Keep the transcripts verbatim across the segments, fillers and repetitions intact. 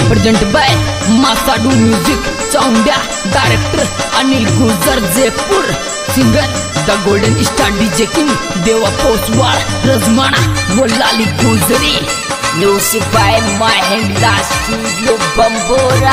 Present by मासाडू music चाउंड्या director Anil Gujar Jaipur singer the golden star DJ king Deva Poswal रजमाना वो लाली गुजरी music by Mahendra studio Bambora.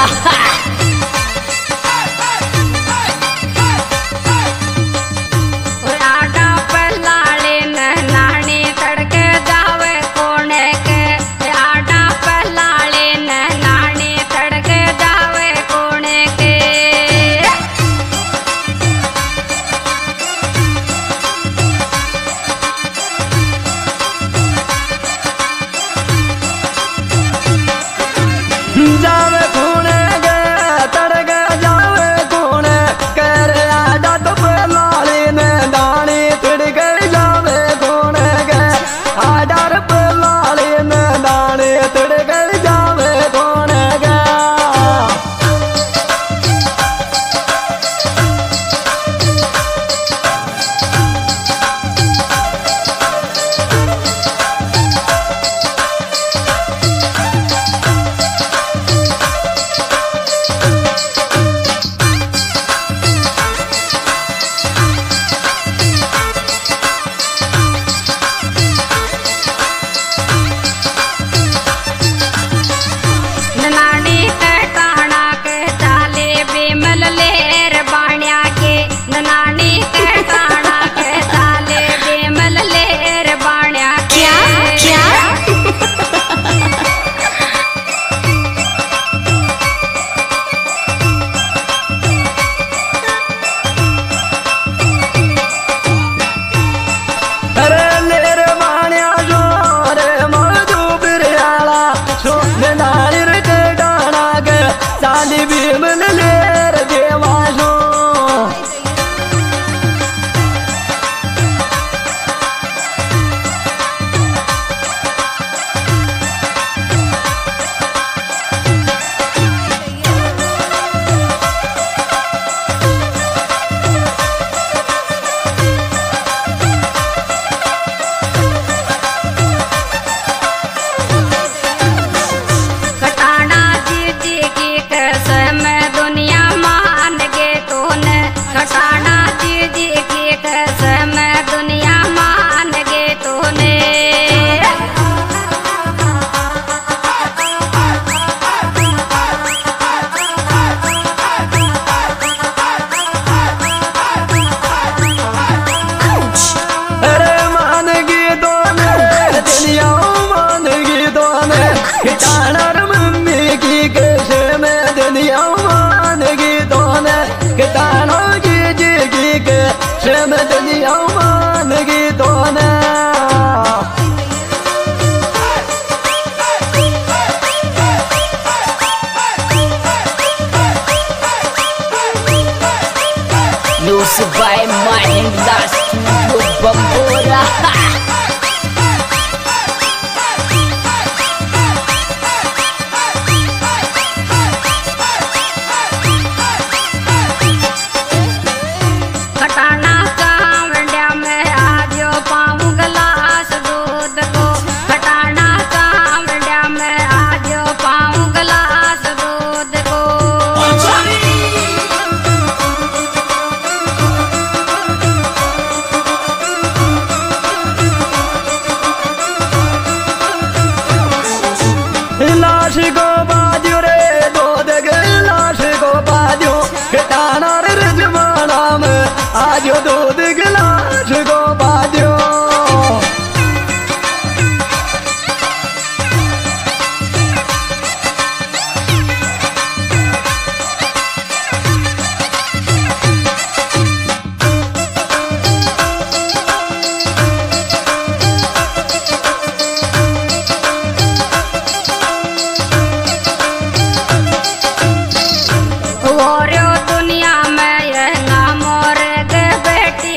जावे खूने गे तड़के जावे खूने करे आजा तो लाली ने दानी तिड़के जावे खूने गे आजा रे लाली ने दानी तिड़के जावे खूने गे। साली भीमन लेर देवाशो music by Mahendra studio Bambora. लाश को बाजू रे दूध के लाश को बाजू खटाना रे रजमाना में आज दूध के लाश को बाजू दुनिया में ये नाम और बेटी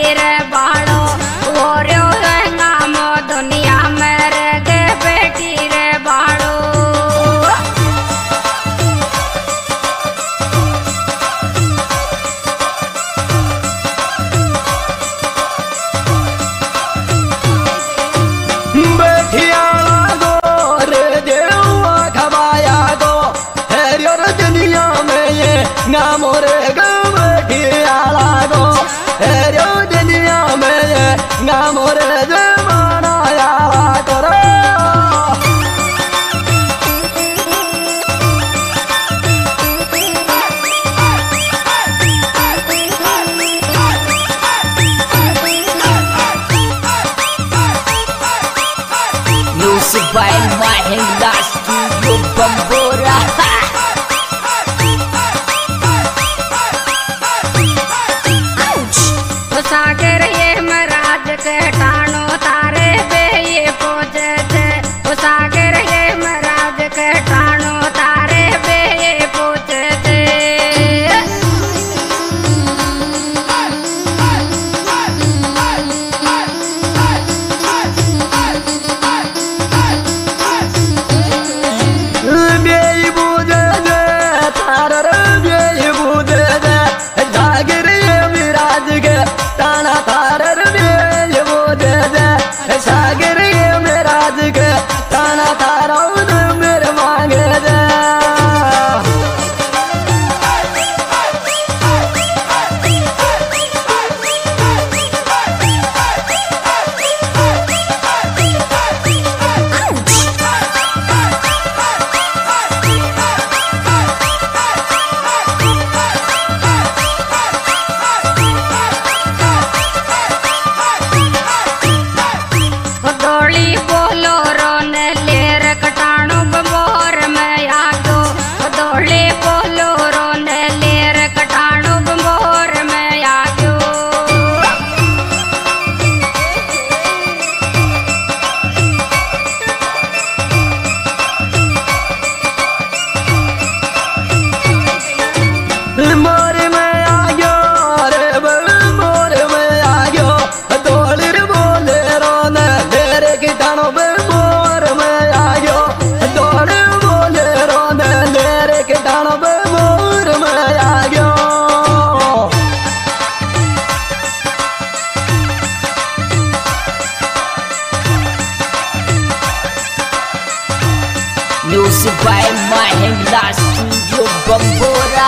mix by Mahindra studio Bambora.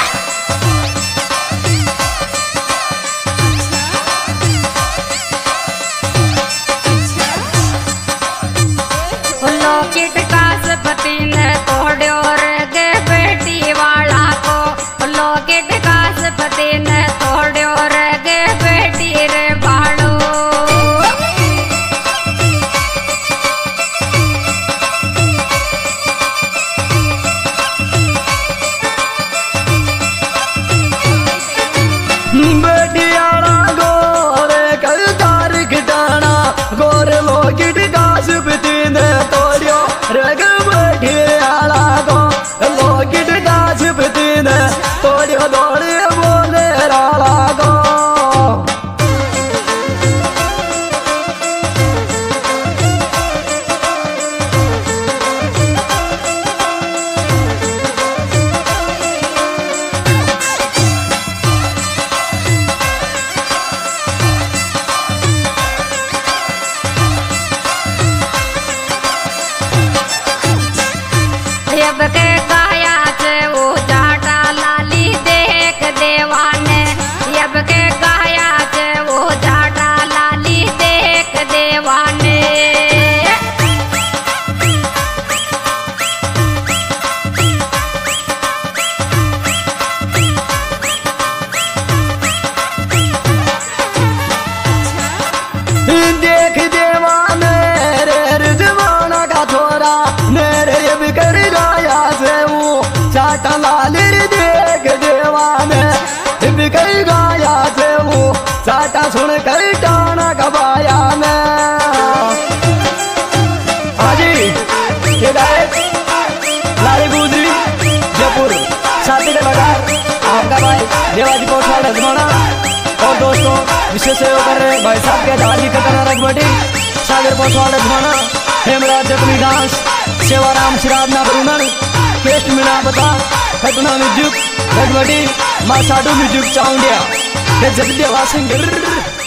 Locket कासपति ने तोड़ो रे गे बेटी वाला को, लॉकेट कासपति ने तोड़ो रे गे बेटी रे बाड़ो। बेटियाड़ा गोरे कल तारीख डाना गोर लॉकेट कासपति ने तोड़ो रे गे बेटियाड़ा को, लॉकेट कासपति ने तोड़ो दौड़े बोले राला को। जब के गाया से वो जाटा लाली देख देवाने, जब के गाया से वो जाटा लाली देख देवाने। देख देवाने रे रिजवाना का छोरा मेरे ये भी कर गाया से वो चाटा लाली रे देख देवाने ये भी कर गाया से वो चाटा सुन कर टाना कबाया में। हाजी ये गाय लारी गुजरी जयपुर शादी के बाजार आपका भाई देवाजी कोटवाड़ रजमाना और दोस्तों विशेष सहयोग कर रहे भाई साहब के दादी कतना रखबटी सागर पोसवाड़ रजमाना हेमराज जगमी दास सेवाराम श्रावना ब्रुनर केस्ट मीना बता खतना म्यूजिक रखबटी माँ साडू म्यूजिक चाउंडिया जगदेवा सिंह।